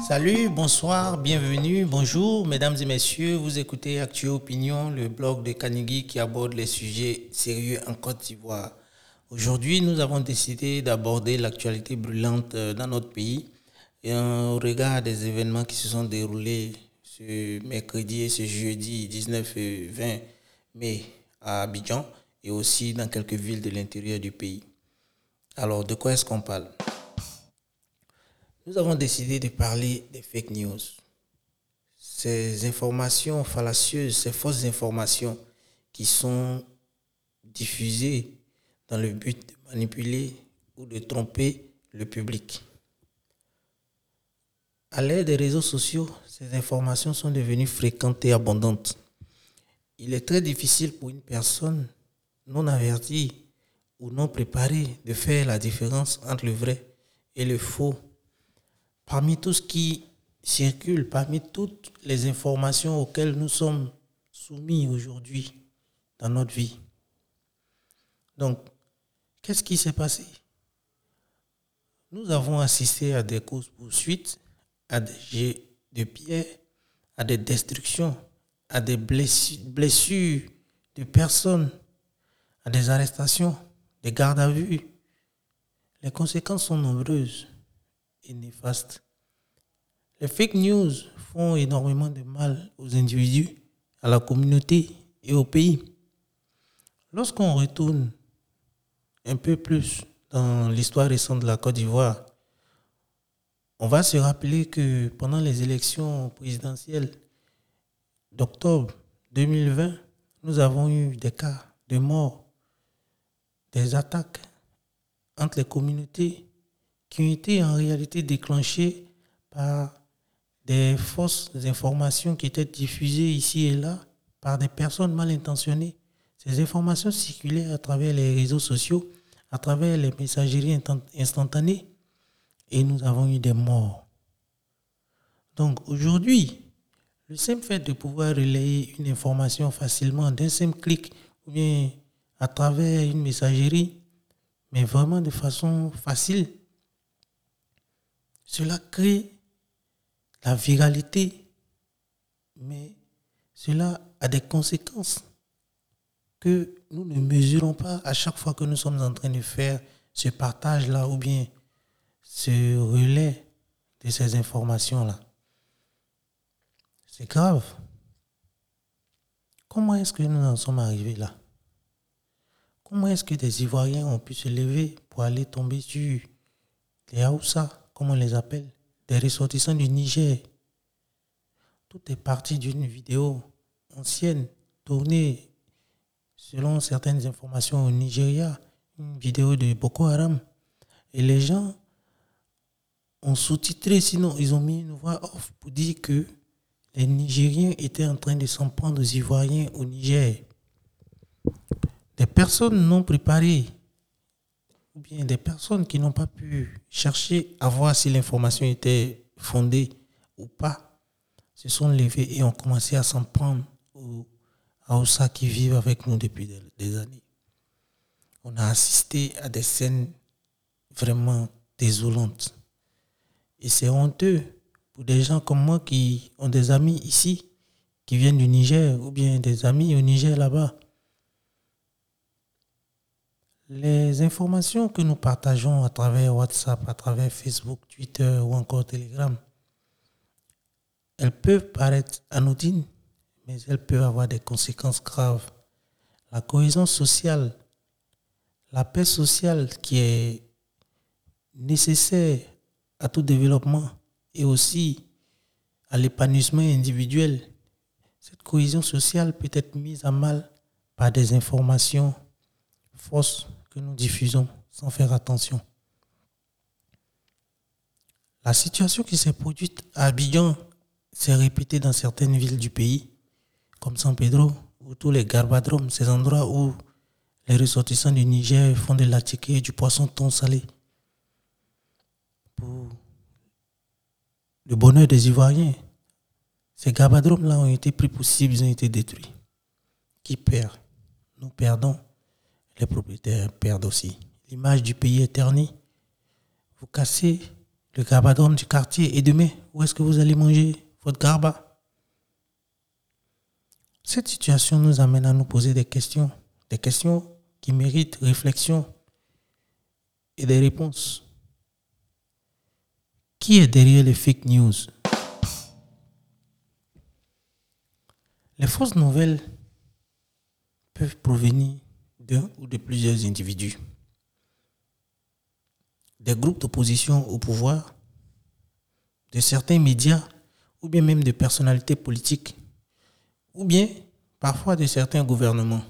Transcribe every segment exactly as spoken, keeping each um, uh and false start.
Salut, bonsoir, bienvenue, bonjour, mesdames et messieurs. Vous écoutez Actu Opinion, le blog de Kanigui qui aborde les sujets sérieux en Côte d'Ivoire. Aujourd'hui, nous avons décidé d'aborder l'actualité brûlante dans notre pays et au regard des événements qui se sont déroulés ce mercredi et ce jeudi dix-neuf et vingt mai à Abidjan et aussi dans quelques villes de l'intérieur du pays. Alors, de quoi est-ce qu'on parle ? Nous avons décidé de parler des fake news. Ces informations fallacieuses, ces fausses informations qui sont diffusées dans le but de manipuler ou de tromper le public. À l'ère des réseaux sociaux, ces informations sont devenues fréquentes et abondantes. Il est très difficile pour une personne non avertie ou non préparée de faire la différence entre le vrai et le faux. Parmi tout ce qui circule, parmi toutes les informations auxquelles nous sommes soumis aujourd'hui dans notre vie. Donc, qu'est-ce qui s'est passé ? Nous avons assisté à des courses-poursuites, à des jets de pierres, à des destructions, à des blessures de personnes, à des arrestations, des gardes à vue. Les conséquences sont nombreuses et néfastes. Les fake news font énormément de mal aux individus, à la communauté et au pays. Lorsqu'on retourne un peu plus dans l'histoire récente de la Côte d'Ivoire, on va se rappeler que pendant les élections présidentielles d'octobre deux mille vingt, nous avons eu des cas de mort, des attaques entre les communautés qui ont été en réalité déclenchées par des fausses informations qui étaient diffusées ici et là par des personnes mal intentionnées. Ces informations circulaient à travers les réseaux sociaux, à travers les messageries instantanées, et nous avons eu des morts. Donc aujourd'hui, le simple fait de pouvoir relayer une information facilement d'un simple clic ou bien à travers une messagerie, mais vraiment de façon facile, cela crée la viralité, mais cela a des conséquences que nous ne mesurons pas à chaque fois que nous sommes en train de faire ce partage-là ou bien ce relais de ces informations-là. C'est grave. Comment est-ce que nous en sommes arrivés là ? Comment est-ce que des Ivoiriens ont pu se lever pour aller tomber sur les Haoussa, comme on les appelle, des ressortissants du Niger? Tout est parti d'une vidéo ancienne, tournée selon certaines informations au Nigeria, une vidéo de Boko Haram. Et les gens ont sous-titré, sinon ils ont mis une voix off pour dire que les Nigériens étaient en train de s'en prendre aux Ivoiriens au Niger. Des personnes non préparées, ou bien des personnes qui n'ont pas pu chercher à voir si l'information était fondée ou pas, se sont levées et ont commencé à s'en prendre aux Haoussa qui vivent avec nous depuis des, des années. On a assisté à des scènes vraiment désolantes. Et c'est honteux pour des gens comme moi qui ont des amis ici, qui viennent du Niger, ou bien des amis au Niger là-bas. Les informations que nous partageons à travers WhatsApp, à travers Facebook, Twitter ou encore Telegram, elles peuvent paraître anodines, mais elles peuvent avoir des conséquences graves. La cohésion sociale, la paix sociale qui est nécessaire à tout développement et aussi à l'épanouissement individuel, cette cohésion sociale peut être mise à mal par des informations fausses que nous diffusons sans faire attention. La situation qui s'est produite à Abidjan s'est répétée dans certaines villes du pays, comme San Pedro, ou tous les garbadromes, ces endroits où les ressortissants du Niger font de l'attiqué et du poisson thon salé. Pour le bonheur des Ivoiriens, ces garbadromes-là ont été pris pour cible, ils ont été détruits. Qui perd ? Nous perdons. Les propriétaires perdent aussi. L'image du pays est ternie. Vous cassez le garbadrome du quartier et demain, où est-ce que vous allez manger votre garba. Cette situation nous amène à nous poser des questions, des questions qui méritent réflexion et des réponses. Qui est derrière les fake news? Les fausses nouvelles peuvent provenir d'un ou de plusieurs individus, des groupes d'opposition au pouvoir, de certains médias, ou bien même de personnalités politiques, ou bien parfois de certains gouvernements.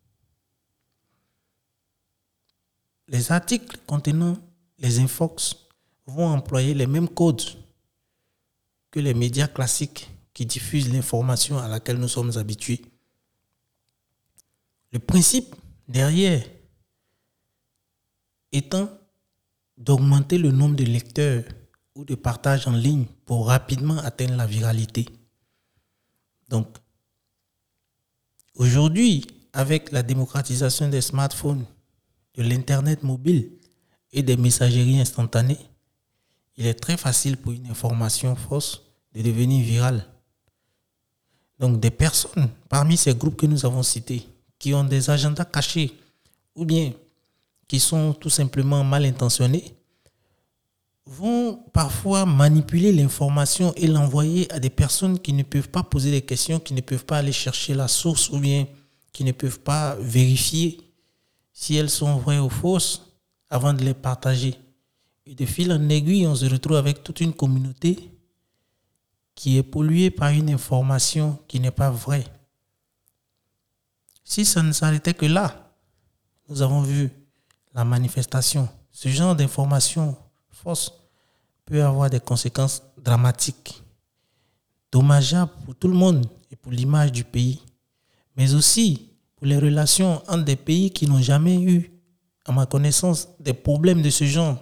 Les articles contenant les infox vont employer les mêmes codes que les médias classiques qui diffusent l'information à laquelle nous sommes habitués. Le principe derrière étant d'augmenter le nombre de lecteurs ou de partages en ligne pour rapidement atteindre la viralité. Donc, aujourd'hui, avec la démocratisation des smartphones, de l'Internet mobile et des messageries instantanées, il est très facile pour une information fausse de devenir virale. Donc, des personnes parmi ces groupes que nous avons cités, qui ont des agendas cachés ou bien qui sont tout simplement mal intentionnés, vont parfois manipuler l'information et l'envoyer à des personnes qui ne peuvent pas poser des questions, qui ne peuvent pas aller chercher la source ou bien qui ne peuvent pas vérifier si elles sont vraies ou fausses avant de les partager. Et de fil en aiguille, on se retrouve avec toute une communauté qui est polluée par une information qui n'est pas vraie. Si ça ne s'arrêtait que là, nous avons vu la manifestation. Ce genre d'information fausse peut avoir des conséquences dramatiques, dommageables pour tout le monde et pour l'image du pays, mais aussi pour les relations entre des pays qui n'ont jamais eu, à ma connaissance, des problèmes de ce genre.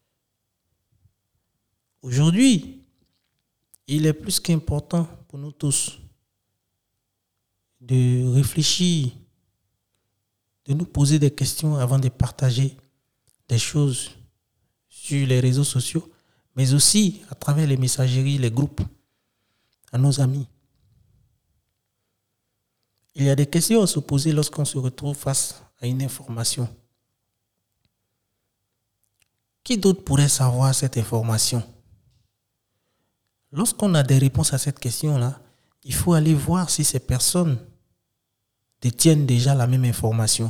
Aujourd'hui, il est plus qu'important pour nous tous de réfléchir, de nous poser des questions avant de partager des choses sur les réseaux sociaux, mais aussi à travers les messageries, les groupes, à nos amis. Il y a des questions à se poser lorsqu'on se retrouve face à une information. Qui d'autre pourrait savoir cette information? Lorsqu'on a des réponses à cette question-là, il faut aller voir si ces personnes détiennent déjà la même information.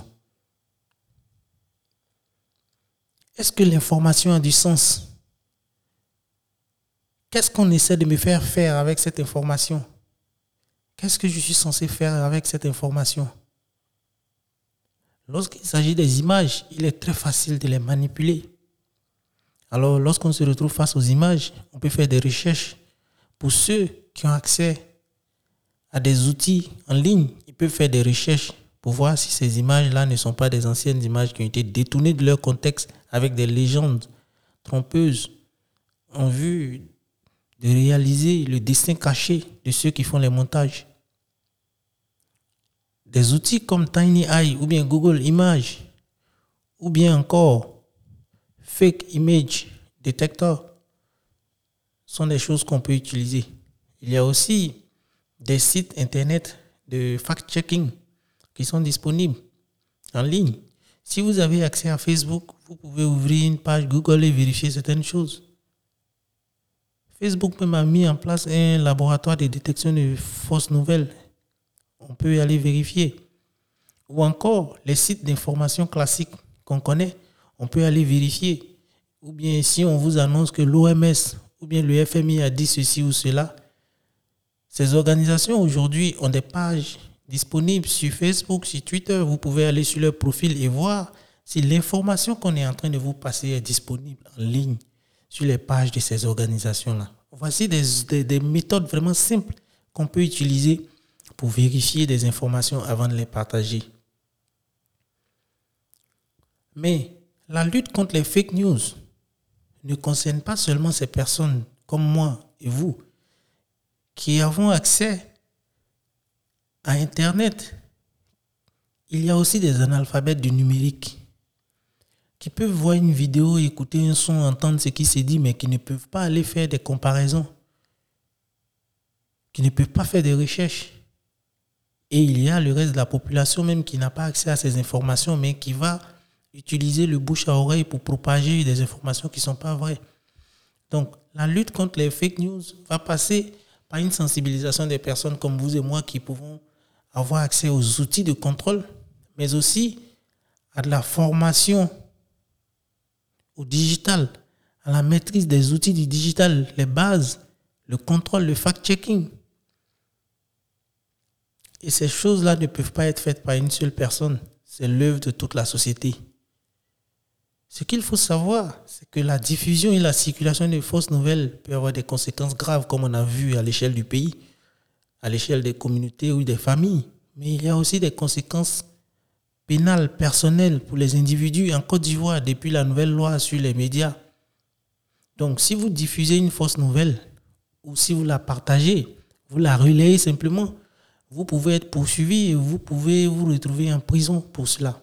Est-ce que l'information a du sens? Qu'est-ce qu'on essaie de me faire faire avec cette information? Qu'est-ce que je suis censé faire avec cette information? Lorsqu'il s'agit des images, il est très facile de les manipuler. Alors, lorsqu'on se retrouve face aux images, on peut faire des recherches. Pour ceux qui ont accès à des outils en ligne, ils peuvent faire des recherches pour voir si ces images-là ne sont pas des anciennes images qui ont été détournées de leur contexte avec des légendes trompeuses en vue de réaliser le destin caché de ceux qui font les montages. Des outils comme TinyEye ou bien Google Images ou bien encore Fake Image Detector sont des choses qu'on peut utiliser. Il y a aussi des sites internet de fact-checking qui sont disponibles en ligne. Si vous avez accès à Facebook, vous pouvez ouvrir une page Google et vérifier certaines choses. Facebook même a mis en place un laboratoire de détection de fausses nouvelles. On peut aller vérifier. Ou encore, les sites d'information classiques qu'on connaît, on peut aller vérifier. Ou bien si on vous annonce que l'O M S ou bien le F M I a dit ceci ou cela, ces organisations aujourd'hui ont des pages disponibles sur Facebook, sur Twitter. Vous pouvez aller sur leur profil et voir si l'information qu'on est en train de vous passer est disponible en ligne sur les pages de ces organisations-là. Voici des, des, des méthodes vraiment simples qu'on peut utiliser pour vérifier des informations avant de les partager. Mais la lutte contre les fake news ne concerne pas seulement ces personnes comme moi et vous qui avons accès à Internet. Il y a aussi des analphabètes du numérique qui peuvent voir une vidéo, écouter un son, entendre ce qui se dit, mais qui ne peuvent pas aller faire des comparaisons qui ne peuvent pas faire des recherches. Et il y a le reste de la population même qui n'a pas accès à ces informations, mais qui va utiliser le bouche à oreille pour propager des informations qui ne sont pas vraies. Donc, la lutte contre les fake news va passer par une sensibilisation des personnes comme vous et moi qui pouvons avoir accès aux outils de contrôle, mais aussi à de la formation au digital, à la maîtrise des outils du digital, les bases, le contrôle, le fact-checking. Et ces choses-là ne peuvent pas être faites par une seule personne. C'est l'œuvre de toute la société. Ce qu'il faut savoir, c'est que la diffusion et la circulation de fausses nouvelles peuvent avoir des conséquences graves, comme on a vu à l'échelle du pays, à l'échelle des communautés ou des familles. Mais il y a aussi des conséquences pénales, personnelles pour les individus en Côte d'Ivoire depuis la nouvelle loi sur les médias. Donc, si vous diffusez une fausse nouvelle ou si vous la partagez, vous la relayez simplement, vous pouvez être poursuivi et vous pouvez vous retrouver en prison pour cela.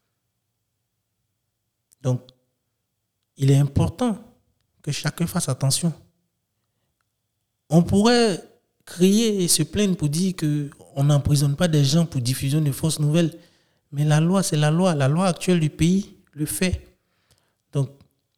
Donc, il est important que chacun fasse attention. On pourrait crier et se plaindre pour dire qu'on n'emprisonne pas des gens pour diffusion de fausses nouvelles, mais la loi, c'est la loi. La loi actuelle du pays le fait. Donc,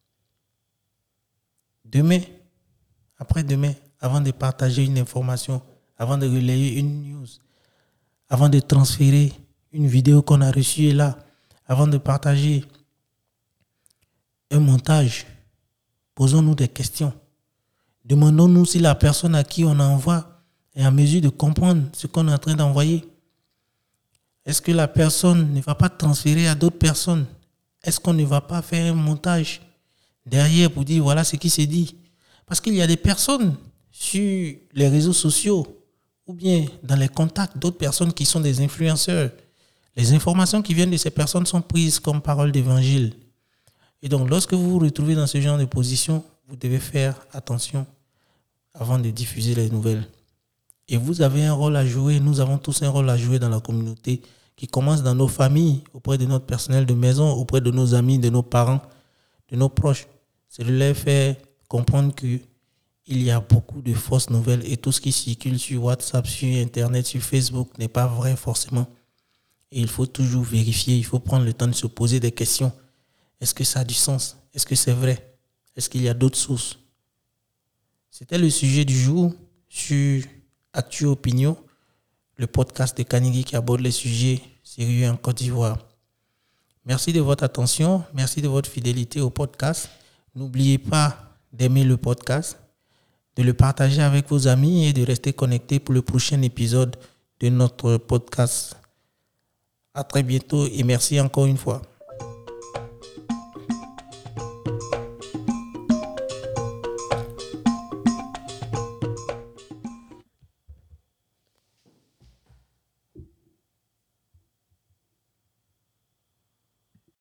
demain, après-demain, avant de partager une information, avant de relayer une news, avant de transférer une vidéo qu'on a reçue et là, avant de partager un montage, posons-nous des questions. Demandons-nous si la personne à qui on envoie est en mesure de comprendre ce qu'on est en train d'envoyer. Est-ce que la personne ne va pas transférer à d'autres personnes? Est-ce qu'on ne va pas faire un montage derrière pour dire voilà ce qui s'est dit? Parce qu'il y a des personnes sur les réseaux sociaux ou bien dans les contacts d'autres personnes qui sont des influenceurs. Les informations qui viennent de ces personnes sont prises comme parole d'évangile. Et donc, lorsque vous vous retrouvez dans ce genre de position, vous devez faire attention avant de diffuser les nouvelles. Et vous avez un rôle à jouer, nous avons tous un rôle à jouer dans la communauté qui commence dans nos familles, auprès de notre personnel de maison, auprès de nos amis, de nos parents, de nos proches. C'est de leur faire comprendre qu'il y a beaucoup de fausses nouvelles et tout ce qui circule sur WhatsApp, sur Internet, sur Facebook n'est pas vrai forcément. Et il faut toujours vérifier, il faut prendre le temps de se poser des questions. Est-ce que ça a du sens? Est-ce que c'est vrai? Est-ce qu'il y a d'autres sources? C'était le sujet du jour sur Actu Opinion, le podcast de Kanigui qui aborde les sujets sérieux en Côte d'Ivoire. Merci de votre attention, merci de votre fidélité au podcast. N'oubliez pas d'aimer le podcast, de le partager avec vos amis et de rester connecté pour le prochain épisode de notre podcast. À très bientôt et merci encore une fois.